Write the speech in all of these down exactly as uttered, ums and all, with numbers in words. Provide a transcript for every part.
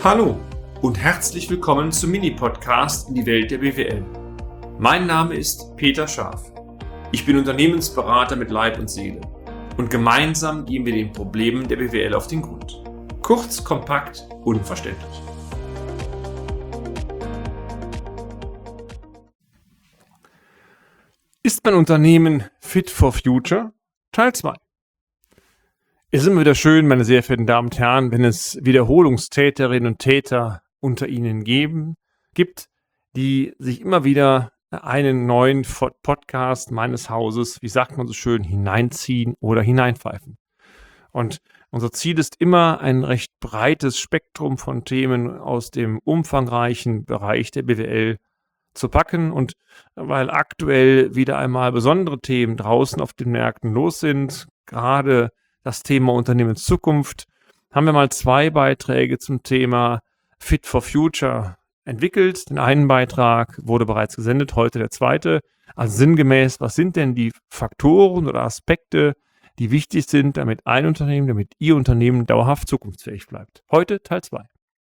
Hallo und herzlich willkommen zum Mini-Podcast in die Welt der B W L. Mein Name ist Peter Scharf. Ich bin Unternehmensberater mit Leib und Seele und gemeinsam gehen wir den Problemen der B W L auf den Grund. Kurz, kompakt, unverständlich. Ist mein Unternehmen fit for future? Teil zwei. Es ist immer wieder schön, meine sehr verehrten Damen und Herren, wenn es Wiederholungstäterinnen und Täter unter Ihnen geben, gibt, die sich immer wieder einen neuen Podcast meines Hauses, wie sagt man so schön, hineinziehen oder hineinpfeifen. Und unser Ziel ist immer, ein recht breites Spektrum von Themen aus dem umfangreichen Bereich der B W L zu packen. Und weil aktuell wieder einmal besondere Themen draußen auf den Märkten los sind, gerade das Thema Unternehmenszukunft, haben wir mal zwei Beiträge zum Thema Fit for Future entwickelt. Den einen Beitrag wurde bereits gesendet, heute der zweite. Also sinngemäß, was sind denn die Faktoren oder Aspekte, die wichtig sind, damit ein Unternehmen, damit Ihr Unternehmen dauerhaft zukunftsfähig bleibt? Heute Teil zwei.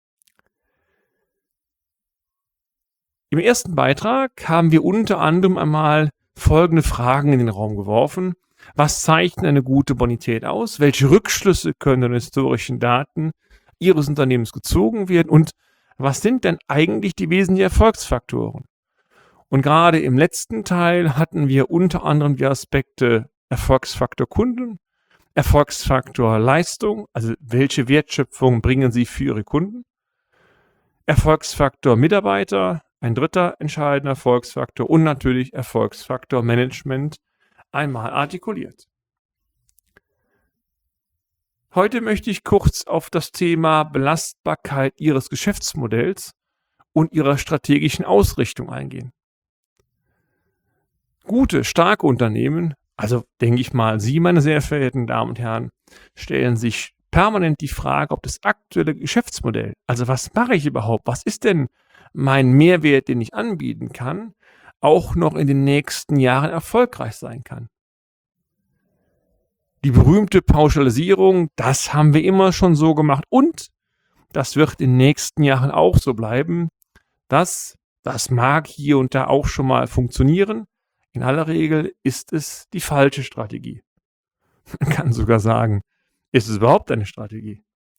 Im ersten Beitrag haben wir unter anderem einmal folgende Fragen in den Raum geworfen. Was zeichnet eine gute Bonität aus? Welche Rückschlüsse können in historischen Daten Ihres Unternehmens gezogen werden? Und was sind denn eigentlich die wesentlichen Erfolgsfaktoren? Und gerade im letzten Teil hatten wir unter anderem die Aspekte Erfolgsfaktor Kunden, Erfolgsfaktor Leistung, also welche Wertschöpfung bringen Sie für Ihre Kunden, Erfolgsfaktor Mitarbeiter, ein dritter entscheidender Erfolgsfaktor und natürlich Erfolgsfaktor Management, einmal artikuliert. Heute möchte ich kurz auf das Thema Belastbarkeit Ihres Geschäftsmodells und Ihrer strategischen Ausrichtung eingehen. Gute, starke Unternehmen, also denke ich mal, Sie, meine sehr verehrten Damen und Herren, stellen sich permanent die Frage, ob das aktuelle Geschäftsmodell, also was mache ich überhaupt, was ist denn mein Mehrwert, den ich anbieten kann, auch noch in den nächsten Jahren erfolgreich sein kann. Die berühmte Pauschalisierung, das haben wir immer schon so gemacht und das wird in den nächsten Jahren auch so bleiben. Das, das mag hier und da auch schon mal funktionieren. In aller Regel ist es die falsche Strategie. Man kann sogar sagen, ist es überhaupt eine Strategie?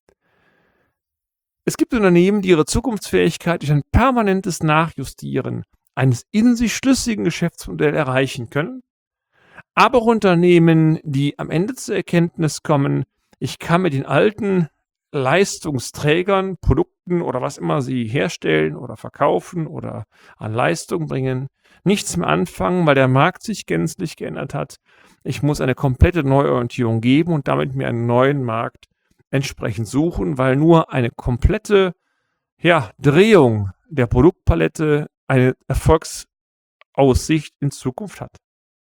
Es gibt Unternehmen, die ihre Zukunftsfähigkeit durch ein permanentes Nachjustieren eines in sich schlüssigen Geschäftsmodells erreichen können, aber auch Unternehmen, die am Ende zur Erkenntnis kommen, ich kann mit den alten Leistungsträgern, Produkten oder was immer sie herstellen oder verkaufen oder an Leistung bringen, nichts mehr anfangen, weil der Markt sich gänzlich geändert hat. Ich muss eine komplette Neuorientierung geben und damit mir einen neuen Markt entsprechend suchen, weil nur eine komplette ja, Drehung der Produktpalette eine Erfolgsaussicht in Zukunft hat.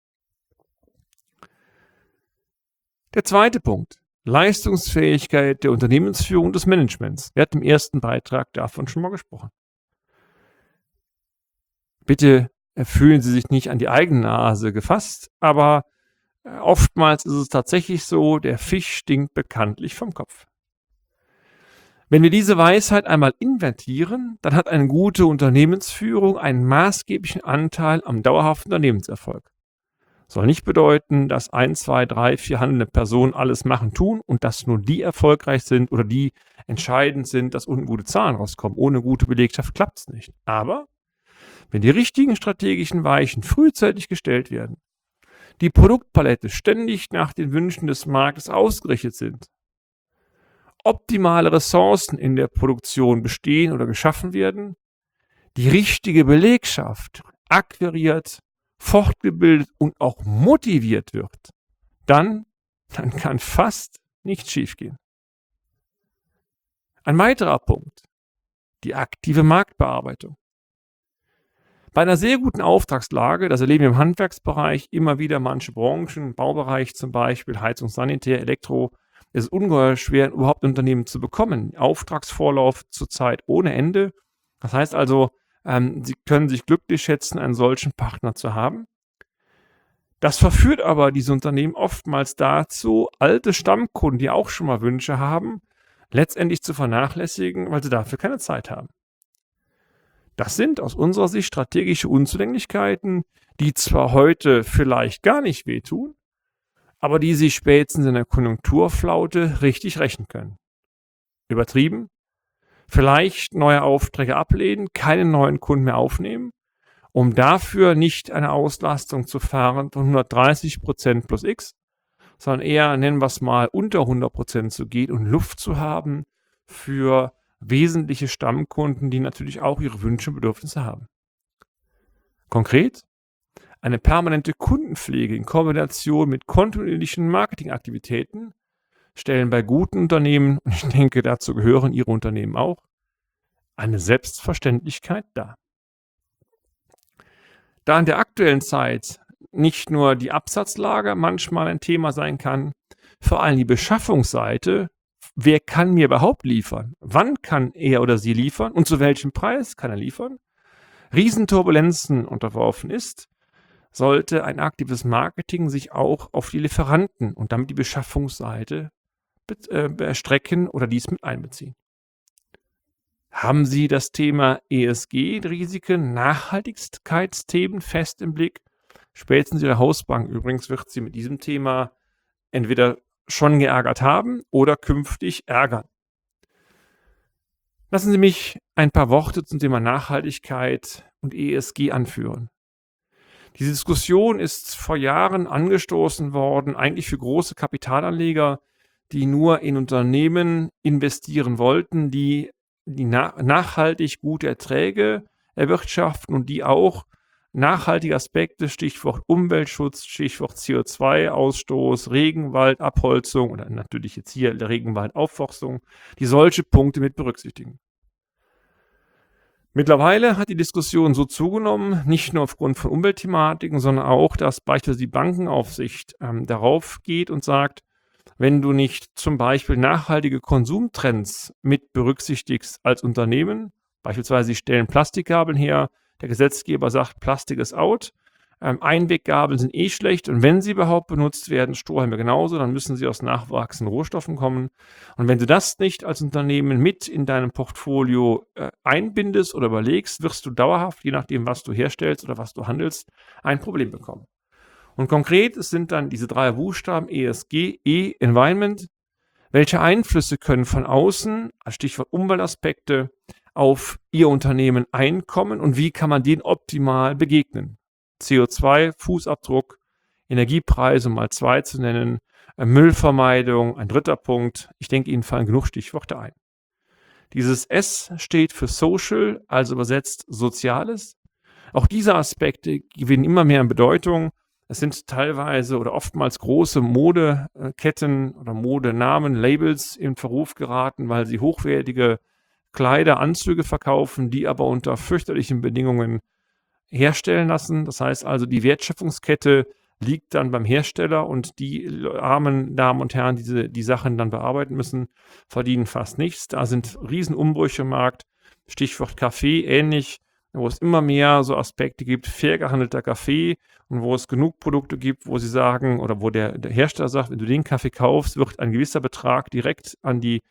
Der zweite Punkt, Leistungsfähigkeit der Unternehmensführung des Managements. Wir hatten im ersten Beitrag davon schon mal gesprochen. Bitte fühlen Sie sich nicht an die eigene Nase gefasst, aber oftmals ist es tatsächlich so, der Fisch stinkt bekanntlich vom Kopf. Wenn wir diese Weisheit einmal invertieren, dann hat eine gute Unternehmensführung einen maßgeblichen Anteil am dauerhaften Unternehmenserfolg. Soll nicht bedeuten, dass ein, zwei, drei, vier handelnde Personen alles machen, tun und dass nur die erfolgreich sind oder die entscheidend sind, dass unten gute Zahlen rauskommen. Ohne gute Belegschaft klappt es nicht. Aber wenn die richtigen strategischen Weichen frühzeitig gestellt werden, die Produktpalette ständig nach den Wünschen des Marktes ausgerichtet sind, optimale Ressourcen in der Produktion bestehen oder geschaffen werden, die richtige Belegschaft akquiriert, fortgebildet und auch motiviert wird, dann, dann kann fast nichts schiefgehen. Ein weiterer Punkt, die aktive Marktbearbeitung. Bei einer sehr guten Auftragslage, das erleben wir im Handwerksbereich immer wieder, manche Branchen, Baubereich zum Beispiel, Heizung, Sanitär, Elektro, ist es ungeheuer schwer, überhaupt ein Unternehmen zu bekommen. Auftragsvorlauf zurzeit ohne Ende. Das heißt also, ähm, Sie können sich glücklich schätzen, einen solchen Partner zu haben. Das verführt aber diese Unternehmen oftmals dazu, alte Stammkunden, die auch schon mal Wünsche haben, letztendlich zu vernachlässigen, weil sie dafür keine Zeit haben. Das sind aus unserer Sicht strategische Unzulänglichkeiten, die zwar heute vielleicht gar nicht wehtun, aber die sich spätestens in der Konjunkturflaute richtig rächen können. Übertrieben? Vielleicht neue Aufträge ablehnen, keine neuen Kunden mehr aufnehmen, um dafür nicht eine Auslastung zu fahren von hundertdreißig Prozent plus X, sondern eher, nennen wir es mal, unter hundert Prozent zu gehen und Luft zu haben für wesentliche Stammkunden, die natürlich auch ihre Wünsche und Bedürfnisse haben. Konkret, eine permanente Kundenpflege in Kombination mit kontinuierlichen Marketingaktivitäten stellen bei guten Unternehmen, und ich denke, dazu gehören Ihre Unternehmen auch, eine Selbstverständlichkeit dar. Da in der aktuellen Zeit nicht nur die Absatzlage manchmal ein Thema sein kann, vor allem die Beschaffungsseite, wer kann mir überhaupt liefern? Wann kann er oder sie liefern und zu welchem Preis kann er liefern? Riesenturbulenzen unterworfen ist, sollte ein aktives Marketing sich auch auf die Lieferanten und damit die Beschaffungsseite erstrecken oder dies mit einbeziehen. Haben Sie das Thema E S G-Risiken, Nachhaltigkeitsthemen fest im Blick? Spätestens Ihre Hausbank übrigens wird Sie mit diesem Thema entweder schon geärgert haben oder künftig ärgern. Lassen Sie mich ein paar Worte zum Thema Nachhaltigkeit und E S G anführen. Diese Diskussion ist vor Jahren angestoßen worden, eigentlich für große Kapitalanleger, die nur in Unternehmen investieren wollten, die, die na- nachhaltig gute Erträge erwirtschaften und die auch nachhaltige Aspekte, Stichwort Umweltschutz, Stichwort C O zwei Ausstoß, Regenwaldabholzung oder natürlich jetzt hier der Regenwaldaufforstung, die solche Punkte mit berücksichtigen. Mittlerweile hat die Diskussion so zugenommen, nicht nur aufgrund von Umweltthematiken, sondern auch, dass beispielsweise die Bankenaufsicht ähm, darauf geht und sagt, wenn du nicht zum Beispiel nachhaltige Konsumtrends mit berücksichtigst als Unternehmen, beispielsweise sie stellen Plastikgabeln her, der Gesetzgeber sagt, Plastik ist out, ähm, Einweggabeln sind eh schlecht und wenn sie überhaupt benutzt werden, Strohhalme genauso, dann müssen sie aus nachwachsenden Rohstoffen kommen. Und wenn du das nicht als Unternehmen mit in deinem Portfolio äh, einbindest oder überlegst, wirst du dauerhaft, je nachdem, was du herstellst oder was du handelst, ein Problem bekommen. Und konkret es sind dann diese drei Buchstaben E S G, E, Environment. Welche Einflüsse können von außen, als Stichwort Umweltaspekte, auf Ihr Unternehmen einkommen und wie kann man denen optimal begegnen? C O zwei, Fußabdruck, Energiepreise, um mal zwei zu nennen, Müllvermeidung, ein dritter Punkt. Ich denke, Ihnen fallen genug Stichworte ein. Dieses S steht für Social, also übersetzt Soziales. Auch diese Aspekte gewinnen immer mehr an Bedeutung. Es sind teilweise oder oftmals große Modeketten oder Modenamen, Labels in Verruf geraten, weil sie hochwertige Kleider, Anzüge verkaufen, die aber unter fürchterlichen Bedingungen herstellen lassen. Das heißt also, die Wertschöpfungskette liegt dann beim Hersteller und die armen Damen und Herren, die diese, die Sachen dann bearbeiten müssen, verdienen fast nichts. Da sind Riesenumbrüche im Markt. Stichwort Kaffee, ähnlich, wo es immer mehr so Aspekte gibt, fair gehandelter Kaffee und wo es genug Produkte gibt, wo sie sagen oder wo der, der Hersteller sagt, wenn du den Kaffee kaufst, wird ein gewisser Betrag direkt an die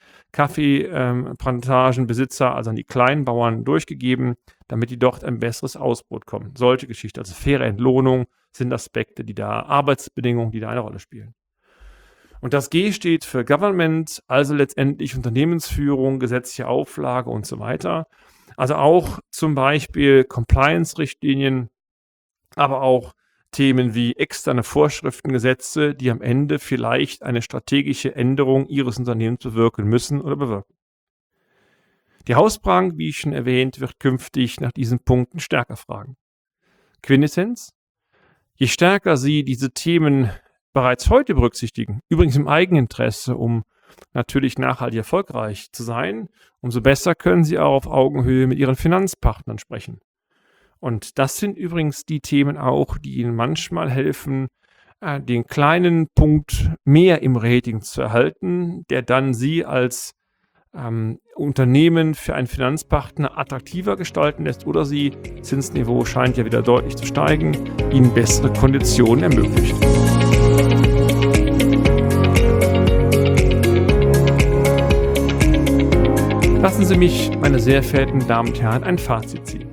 Kaffeeplantagenbesitzer, ähm, also an die Kleinbauern durchgegeben, damit die dort ein besseres Ausbrot kommen. Solche Geschichten, also faire Entlohnung sind Aspekte, die da, Arbeitsbedingungen, die da eine Rolle spielen. Und das G steht für Government, also letztendlich Unternehmensführung, gesetzliche Auflage und so weiter. Also auch zum Beispiel Compliance-Richtlinien, aber auch Themen wie externe Vorschriften, Gesetze, die am Ende vielleicht eine strategische Änderung Ihres Unternehmens bewirken müssen oder bewirken. Die Hausbank, wie ich schon erwähnt, wird künftig nach diesen Punkten stärker fragen. Quintessenz: Je stärker Sie diese Themen bereits heute berücksichtigen, übrigens im Eigeninteresse, um natürlich nachhaltig erfolgreich zu sein, umso besser können Sie auch auf Augenhöhe mit Ihren Finanzpartnern sprechen. Und das sind übrigens die Themen auch, die Ihnen manchmal helfen, äh, den kleinen Punkt mehr im Rating zu erhalten, der dann Sie als ähm, Unternehmen für einen Finanzpartner attraktiver gestalten lässt oder Sie, Zinsniveau scheint ja wieder deutlich zu steigen, Ihnen bessere Konditionen ermöglicht. Lassen Sie mich, meine sehr verehrten Damen und Herren, ein Fazit ziehen.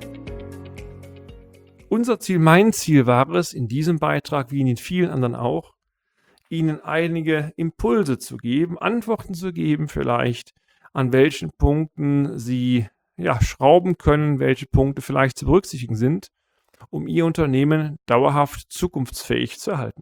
Unser Ziel, mein Ziel war es, in diesem Beitrag, wie in den vielen anderen auch, Ihnen einige Impulse zu geben, Antworten zu geben vielleicht, an welchen Punkten Sie ja, schrauben können, welche Punkte vielleicht zu berücksichtigen sind, um Ihr Unternehmen dauerhaft zukunftsfähig zu erhalten.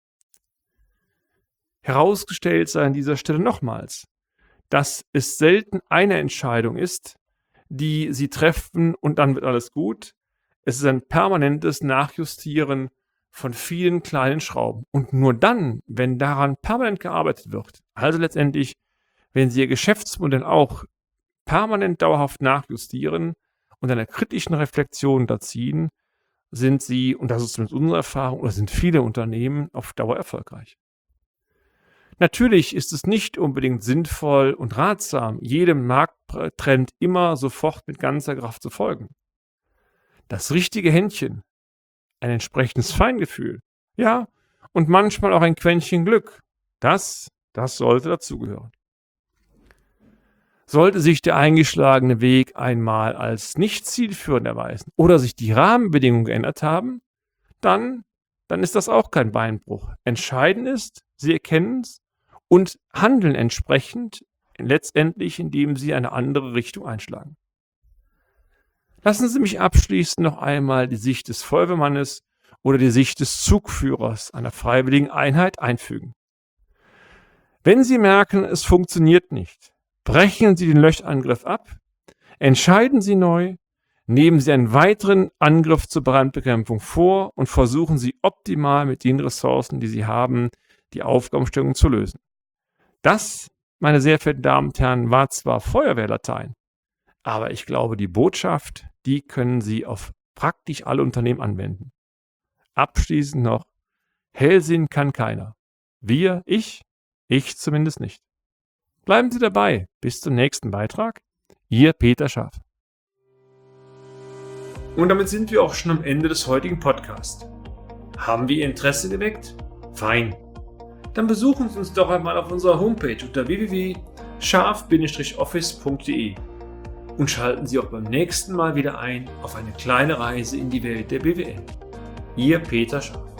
Herausgestellt sei an dieser Stelle nochmals, dass es selten eine Entscheidung ist, die Sie treffen und dann wird alles gut. Es ist ein permanentes Nachjustieren von vielen kleinen Schrauben. Und nur dann, wenn daran permanent gearbeitet wird, also letztendlich, wenn Sie Ihr Geschäftsmodell auch permanent dauerhaft nachjustieren und einer kritischen Reflexion unterziehen, sind Sie, und das ist zumindest unsere Erfahrung, oder sind viele Unternehmen auf Dauer erfolgreich. Natürlich ist es nicht unbedingt sinnvoll und ratsam, jedem Markttrend immer sofort mit ganzer Kraft zu folgen. Das richtige Händchen, ein entsprechendes Feingefühl, ja, und manchmal auch ein Quäntchen Glück, das, das sollte dazugehören. Sollte sich der eingeschlagene Weg einmal als nicht zielführend erweisen oder sich die Rahmenbedingungen geändert haben, dann, dann ist das auch kein Beinbruch. Entscheidend ist, Sie erkennen es und handeln entsprechend, letztendlich, indem Sie eine andere Richtung einschlagen. Lassen Sie mich abschließend noch einmal die Sicht des Feuerwehrmannes oder die Sicht des Zugführers einer freiwilligen Einheit einfügen. Wenn Sie merken, es funktioniert nicht, brechen Sie den Löschangriff ab, entscheiden Sie neu, nehmen Sie einen weiteren Angriff zur Brandbekämpfung vor und versuchen Sie optimal mit den Ressourcen, die Sie haben, die Aufgabenstellung zu lösen. Das, meine sehr verehrten Damen und Herren, war zwar Feuerwehrlatein, aber ich glaube, die Botschaft, die können Sie auf praktisch alle Unternehmen anwenden. Abschließend noch, Hellsehen kann keiner. Wir, ich, ich zumindest nicht. Bleiben Sie dabei. Bis zum nächsten Beitrag. Ihr Peter Scharf. Und damit sind wir auch schon am Ende des heutigen Podcasts. Haben wir Ihr Interesse geweckt? Fein. Dann besuchen Sie uns doch einmal auf unserer Homepage unter w w w punkt scharf Bindestrich office punkt de und schalten Sie auch beim nächsten Mal wieder ein auf eine kleine Reise in die Welt der B W L. Ihr Peter Scharf.